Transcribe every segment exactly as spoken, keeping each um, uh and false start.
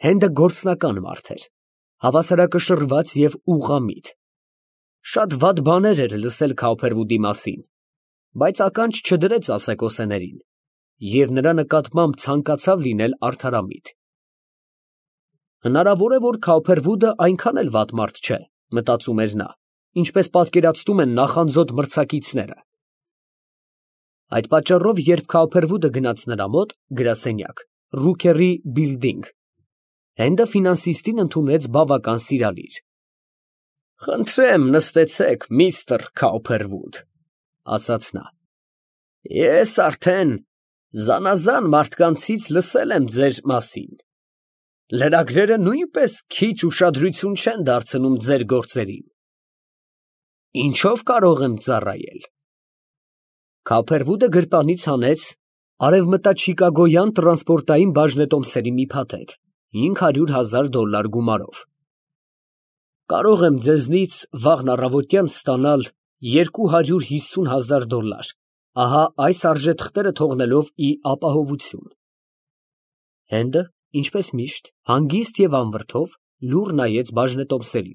Հենդը գործնական մարդ էր, հավասարակշռված և ուղղամիտ։ Շատ վատ բաներ էր լսել Քոուփերվուդի մասին, բայց ականջ չդրեց ասեկոսեներին և նրա նկատմամբ ցանկացավ լինել արդարամիտ։ Հնարավոր է, որ Քոուփերվուդը այնքան էլ վատ մարդ չէ, մտածում էր նա, ինչպես պատկերացնում են նախանձոտ մրցակիցները։ Այդ պատճառով, երբ Քոուփերվուդը գնաց նրա մոտ գրասենյակ, Ռուքերի Բիլդինգ, Հենդը ֆինանսիստին ընդունեց բավական սիրալիր։ «Խնդրեմ, նստեցեք, միստր Քոուփերվուդ», ասաց նա։ «Ես արդեն զանազան մարդկանցից լսել եմ ձեր մասին։ Լրագրերը նույնպես քիչ ուշադրություն չեն դարձնում ձեր գործերին։ Ինչո՞վ կարող եմ ծառայել»։ Քոուփերվուդը գրպանից հանեց արևմտաչիկագոյան տրանսպորտային բաժնետոմսերի մի փաթեթ հինգ հարյուր հազար դոլլար գումարով։ «Կարող եմ ձեզնից վաղն առավոտյան ստանալ երկու հարյուր հիսուն հազար դոլլար, ահա այս արժեթղթերը թողնելով ի ապահովություն»։ Հենդը, ինչպես միշտ, հանգիստ և անվրդով լուռ նայեց բաժնետոմսերին։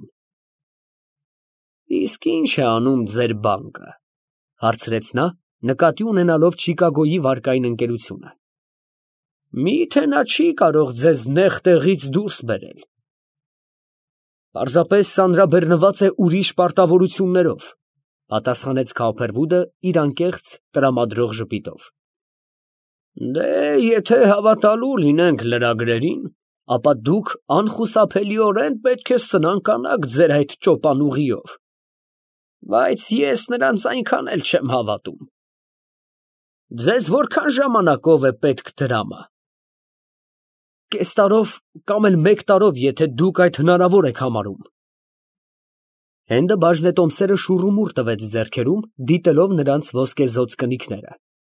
«Իսկ ի՞նչ է անում ձեր բանկը», հարցրեց նա, նկատի ունենալով Չիկագոյի վարկային ընկերությունը։ «Մի՞թե նա չի կարող ձեզ նեղ տեղից դուրս բերել»։ «Պարզապես ծանրաբեռնված է ուրիշ պարտավորություններով», պատասխանեց Քոուփերվուդը իր անկեղծ տրամադրող ժպիտով։ «Դե, եթե հավատալու լինենք լրագրերին, ապա դուք անխուսափելիորեն պետք է սնանկանաք ձեր այդ ճոպանուղիով, բայց ես նրանց այնքան էլ չեմ հավատում։ Ձեզ որքան ժամանակով է պետք դրամը»։ «Կես տարով կամ էլ մեկ տարով, եթե դուք այդ հնարավոր եք համարում»։ Հենդը բաժնետոմսերը շուռումուռ տվեց ձեռքերում, դիտելով նրանց ոսկեզօծ կնիքները։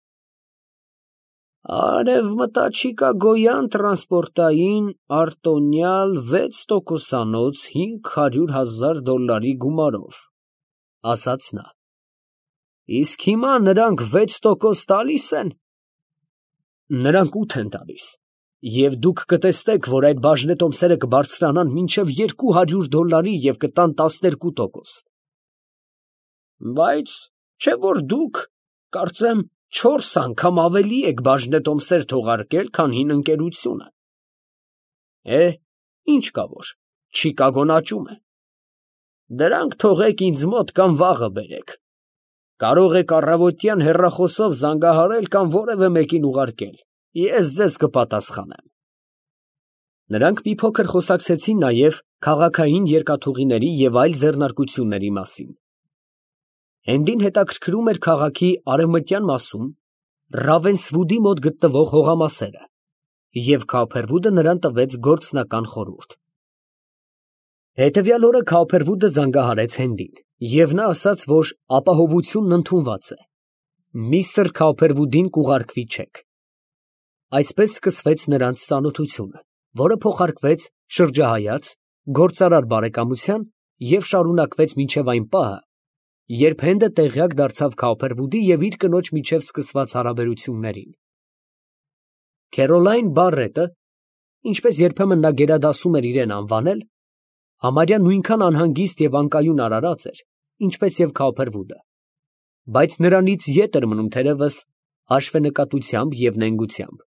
«Արևմտաչիկագոյան տրանսպորտային արտոնյալ վեց տոկոսանոց հինգ հարյուր հազար դոլլարի գումարով», ասաց նա։ «Իսկ հիմա նրանք վեց տոկոս տալի՞ս են»։ «Նրանք ութ են տալիս, և դուք կտեսնեք, որ այդ բաժնետոմսերը կբարձրանան մինչև երկու հարյուր դոլլարի և կտան տասներկու տոկոս»։ «Բայց չէ՞ որ դուք, կարծեմ, չորս անգամ ավելի եք բաժնետոմսեր թողարկել, քան հին ընկերությունը»։ «Է, ինչ կա որ, Չիկագոն աճում է։ Դրանք թողեք ինձ մոտ կամ վաղը բերեք։ Կարող եք առավոտյան հեռախոսով զանգահարել կամ որևէ մեկին ուղարկել, ես ձեզ կպատասխանեմ»։ Նրանք մի փոքր խոսակցեցին նաև քաղաքային երկաթուղիների և այլ ձեռնարկությունների մասին։ Հենդին հետաքրքրում էր քաղաքի արևմտյան մասում Ռավենսվուդի մոտ գտնվող հողամասերը, և Քոուփերվուդը նրան տվեց գործնական խորհուրդ։ Հետևյալ օրը Քոուփերվուդը զանգահարեց Հենդին, և նա ասաց, որ ապահովությունն ընդունված է, միստր Քոուփերվուդին կուղարկվի չեք։ Այսպես սկսվեց նրանց ծանոթությունը, որը փոխարկվեց շրջահայաց, գործարար բարեկամության և շարունակվեց մինչև այն պահը, երբ Հենդը տեղյակ դարձավ Քոուփերվուդի և իր կնոջ միջև սկսված հարաբերություններին։ Քերոլայն Բարրետը, ինչպես երբեմն նա գերադասում էր իրեն անվանել, համարյա նույնքան անհանգիստ և անկայուն արարած էր, ինչպես և Քոուփերվուդը, բայց նրանից ետ էր մնում թերևս հաշվենկատությամբ և նենգությամբ։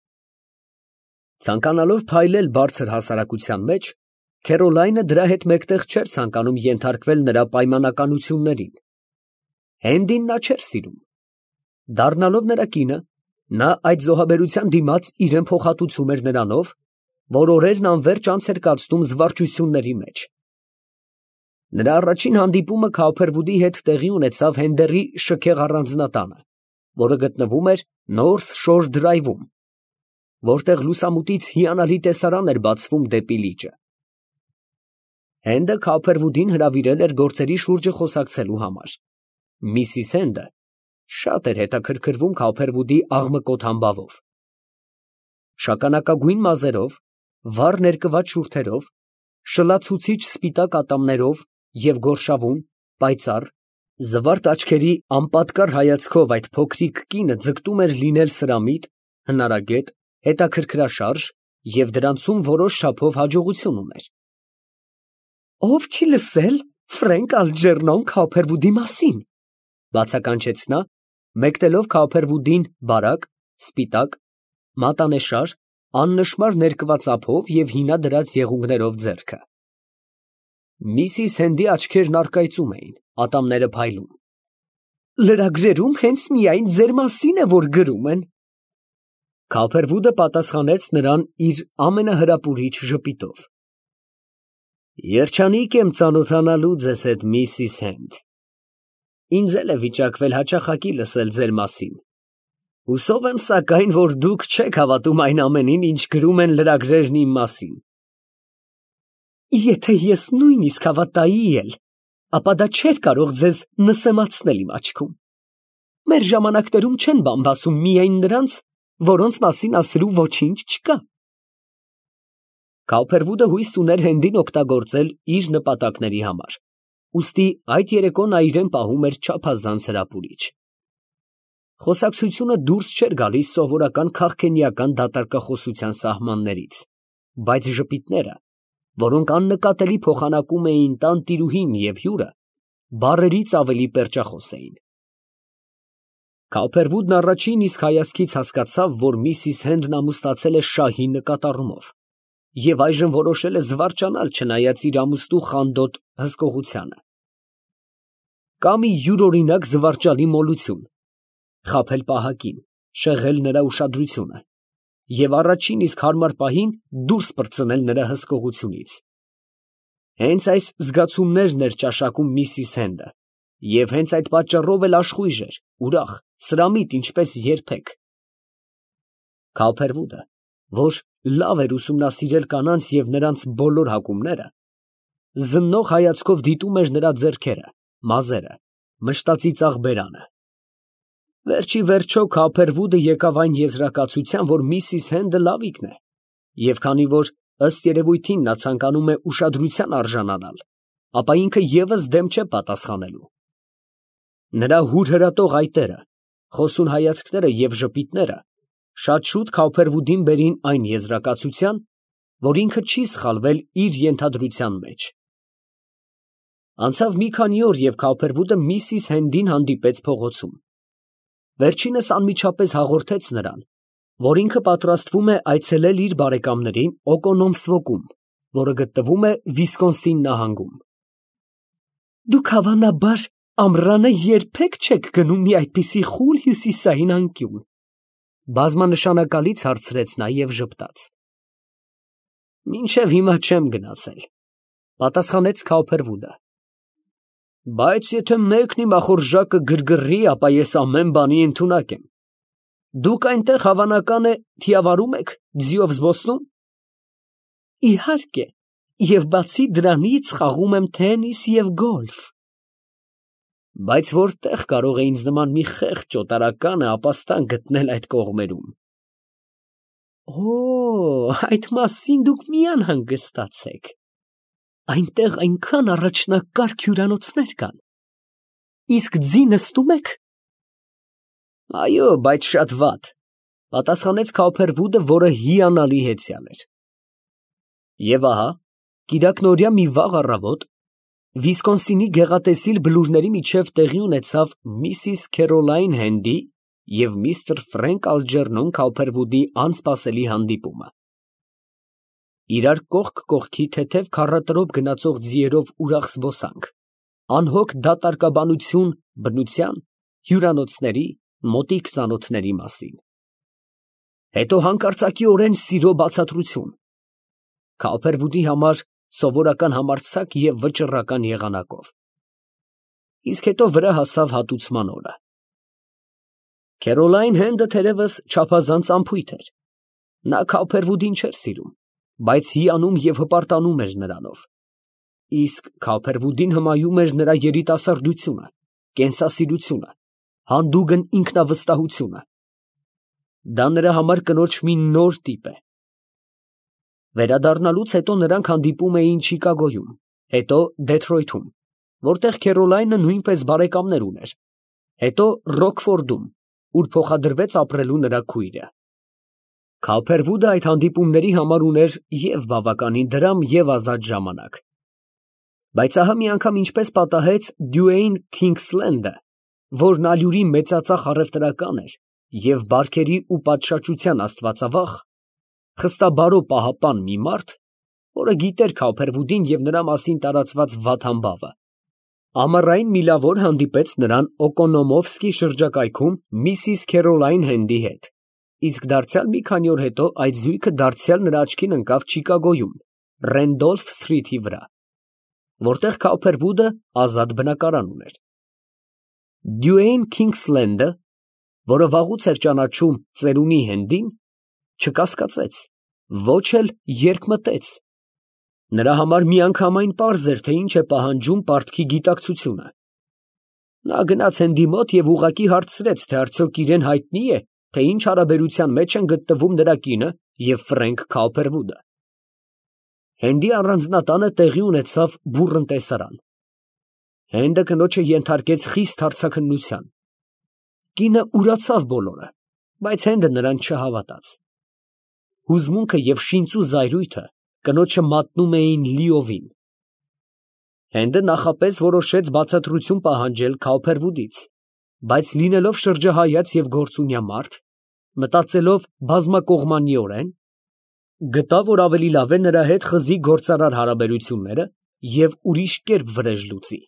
Ցանկանալով փայլել բարձր հասարակության մեջ, Քերոլայնը դրա հետ մեկտեղ չէր ցանկանում ենթարկվել նրա պայմանականություններին։ Հենդին նա չէր սիրում։ Դառնալով նրա կինը, նա այդ զոհաբերության դիմաց իրան փոխհատուցում էր նրանով, որ օրերն անվերջ անց էր կացնում զվարճությունների մեջ։ Նրա առաջին հանդիպումը Քոուփերվուդի հետ տեղի ունեցավ Հենդերի շքեղ առանձնատանը, որը գտնվում էր Նորթ Շոր Դրայվում, որտեղ լուսամուտից հիանալի տեսարան էր բացվում դեպի լիճը։ Հենդը Քոուփերվուդին հրավիրել էր գործերի շուրջը խոսակցելու համար։ Միսիս Հենդը շատ էր հետաքրքրվում Քոուփերվուդի աղմկոտ համբավով։ Շագանակագույն մազերով, վառ ներկված շուրթերով, շլացուցիչ սպիտակ ատամներով և գորշավուն, պայծառ, զվարթ աչքերի անպատկառ հայացքով այդ փոքրիկ կինը ձգտում էր լինել սրամիտ, հնարագետ, հետաքրքրաշարժ և դրանցում որոշ չափով հաջողություն ուներ։ Ով չի լսել Ֆրենկ Ալջերնոն Քոփերվուդի մասին, բացականչեց նա, մեկնելով Քոփերվուդին բարակ, սպիտակ, մատանեշար, աննշմար ներկված ափով և հինադրած եղունգներով ձեռքը։ Միսիս Հենդի աչքերն առկայծում էին, ատամները փայլում։ Լրագրերում հենց միայն ձեր մասին է, որ գրում են։ Քոփերվուդը պատասխանեց նրան իր ամենահրապուրիչ ժպիտով։ Երջանիկ եմ ծանոթանալու ձեզ հետ, Միսիս Հենդ։ Ինձ էլ է վիճակվել հաճախակի լսել ձեր մասին։ Հուսով եմ, սակայն, որ դուք չեք հավատում այն ամենին, ինչ գրում են լրագրերն իմ մասին։ Եթե ես նույնիսկ հավատայի էլ, ապա դա չէր կարող ձեզ նսեմացնել իմ աչքում։ Մեր ժամանակներում չեն բամբասում միայն նրանց, որոնց մասին ասելու ոչինչ չկա։ Քոփերվուդը հույս ուներ Հենդին օգտագործել իր նպատակների համար, ուստի այդ երեկո նա իրեն պահում էր չափազանց հրապուրիչ։ Խոսակցությունը դուրս չէր գալիս սովորական քաղքենիական դատարկախոսության սահմաններից, բայց ժպիտները, որոնք աննկատելի փոխանակում էին տանտիրուհին և հյուրը, բառերից ավելի պերճախոս էին։ Քոփերվուդն առաջին իսկ հայացքից հասկացավ, որ Միսիս Հենդն ամուսնացել է շահի նկատառումով և այժմ որոշել է զվարճանալ, չնայած իր ամուսնու խանդոտ հսկողությանը։ Կա մի յուրօրինակ զվարճալի մոլություն, խաբել պահակին, շեղել նրա ուշադրությունը և առաջին իսկ հարմար պահին դուրս պրծնել նրա հսկողությունից։ Հենց այս զգացումներն էր ճաշակում Միսիս Հենդը, և հենց այդ պատճառով էլ աշխույժ էր, ուրախ, սրամիտ, ինչպես երբեք։ Քոփերվուդը, որ լավ էր ուսումնասիրել կանանց և նրանց բոլոր հակումները, զննող հայացքով դիտում էր նրա ձեռքերը, մազերը, մշտածիծաղ բերանը։ Վերջիվերջո Քոփերվուդը եկավ այն եզրակացության, որ Միսիս Հենդը լավիկն է, և քանի որ ըստ երևույթին նա ցանկանում է ուշադրության արժանանալ, ապա ինքը ևս դեմ չէ պատասխանելու։ Նրա հուրհրատող այտերը, խոսուն հայացքները և ժպիտները շատ շուտ Քոփերվուդին բերին այն եզրակացության, որ ինքը չի սխալվել իր ենթադրության մեջ։ Անցավ մի քանի օր, և Քոփերվուդը Միսիս Հենդին հանդիպեց փողոցում։ Վերջինս անմիջապես հաղորդեց նրան, որ ինքը պատրաստվում է այցելել իր բարեկամներին Օկոնոմսվոկում, որը գտնվում է Վիսկոնսին նահանգում։ Դուք հավանաբար ամռանը երբեք չեք գնում մի այդպիսի խուլ հյուսիսային անկյուն, բազմանշանակալից հարցրեց նա և ժպտաց։ Մինչև հիմա չեմ գնացել, պատասխանեց Քոփերվուդը։ Բայց եթե մեկն իմ ախորժակը գրգռի, ապա ես ամեն բանի ընդունակ եմ։ Դուք այնտեղ հավանական է թիավարում եք, ձիով զբոսնում։ Իհարկե, և բացի դրանից խաղում եմ թենիս և գոլֆ։ Բայց որտեղ կարող է ինձ նման մի խեղճ օտարականը ապաստան գտնել այդ կողմերում։ Օ, այդ մասին դուք մի անհանգստացեք։ Այնտեղ այնքան առաջնակարգ հյուրանոցներ կան։ Իսկ ձի նստում եք։ Այո, բայց շատ վատ, պատասխանեց Քոփերվուդը, որը հիանալի հեծյալ էր։ Եվ ահա, կիրակնօրյա մի վաղ առավոտ Վիսկոնսինի գեղատեսիլ բլուրների միջև տեղի ունեցավ Միսիս Քերոլայն Հենդի և միստր Ֆրենկ Ալջերնոն Քոփերվուդի անսպասելի հանդիպումը։ Իրար կողք կողքի թեթև քառատրոփ գնացող ձիերով ուրախ զբոսանք, անհոգ դատարկաբանություն բնության, հյուրանոցների, մոտիկ ծանոթների մասին։ Հետո հանկարծակիորեն սիրո բացատրություն, Քոփերվուդի համար սովորական համարձակ և վճռական եղանակով։ Իսկ հետո վրա հասավ հատուցման օրը։ Քերոլայն Հենդը թերևս չափազանց անփույթ էր։ Նա Քոփերվուդին չէր սիրում, բայց հիանում և հպարտանում էր նրանով։ Իսկ Քոփերվուդին հմայում էր նրա երիտասարդությունը, կենսասիրությունը, հանդուգն ինքնավստահությունը։ Դա նրա համար կնոջ մի նոր տիպ է։ Վերադառնալուց հետո նրանք հանդիպում էին Չիկագոյում, հետո Դեթրոյթում, որտեղ Քերոլայնը նույնպես բարեկամներ ուներ, հետո Ռոքֆորդում, ուր փոխադրվեց ապրելու նրա քույրը։ Քափերվուդը այդ հանդիպումների համար ուներ և բավականին դրամ, և ազատ ժամանակ։ Բայց ահա մի անգամ ինչպես պատահեց Դյուեյն Քինգսլենդը, որն alluri մեծածախ առևտրական էր և բարքերի ու պատշաճության աստվածավախ, խստաբարո պահապան մի մարդ, որը գիտեր Քափերվուդին և նրա մասին տարածված վատ համբավը, ամառային միլավոր հանդիպեց նրան Օկոնոմովսկի շրջակայքում միսիս Քերոլայն Հենդի հետ, իսկ դարձյալ մի քանի օր հետո այդ զույգը դարձյալ նրա աչքին ընկավ Չիկագոյում, Ռենդոլֆ Սթրիթի վրա, որտեղ Քափերվուդը ազատ բնակարան ուներ։ Դյուեյն Քինգսլենդը, որը վաղուց էր ճանաչում ծերունի Հենդին, չկասկածեց, ոչ էլ երկմտեց։ Նրա համար միանգամայն պարզ էր, թե ինչ է պահանջում պարտքի գիտակցությունը։ Նա գնաց Հենդի մոտ և ուղղակի հարցրեց, թե արդյոք իրան հայտնի է, թե ինչ հարաբերության մեջ են գտնվում նրա կինը և Ֆրենք Քափերվուդը։ Հենդի առանձնատանը տեղի ունեցավ բուռն տեսարան։ Հենդը կնոջը ենթարկեց խիստ հարցաքննության։ Կինը ուրացավ բոլորը, բայց Հենդը նրան չհավատաց։ Հուզմունքը և շինծու զայրույթը կնոջը մատնում էին լիովին։ Հենդը նախապես որոշեց բացատրություն պահանջել Քափերվուդից, բայց լինելով շրջահայաց և գործունյա մարդ, մտածելով բազմակողմանիորեն, գտավ, որ ավելի լավ է նրա հետ խզի գործարար հարաբերությունները և ուրիշ կերպ վրեժ լուծի։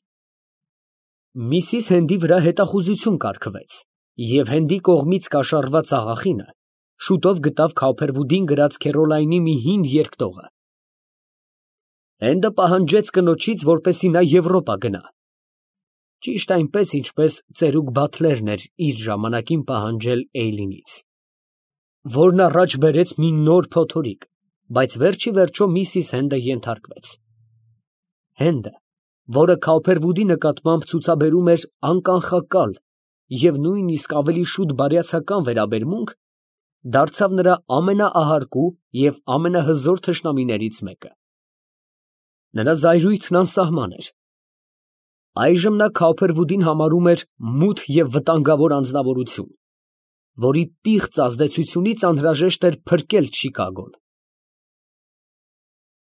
Միսիս Հենդի վրա հետախուզություն կարգվեց, և Հենդի կողմից կաշառված աղախինը շուտով գտավ Քափերվուդին գրած Քերոլայնի մի հին երկտողը։ Հենդը պահանջեց կնոջից, որպեսզի նա Եվրոպա գնա, ճիշտ այնպես, ինչպես ծերուկ Բաթլերն էր իր ժամանակին պահանջել Էյլինից, որն առաջ բերեց մի նոր փոթորիկ, բայց վերջիվերջո միսիս Հենդը ենթարկվեց։ Հենդը, որը Քափերվուդի նկատմամբ ցուցաբերում էր անկանխակալ և նույնիսկ ավելի շուտ բարյացակամ վերաբերմունք, դարձավ նրա ամենաահարկու և ամենահզոր թշնամիներից մեկը։ Նրա զայրույթն անսահման էր։ Այժմ նա Քափերվուդին համարում էր մութ և վտանգավոր անձնավորություն, որի պիղծ ազդեցությունից անհրաժեշտ էր փրկել Չիկագոն։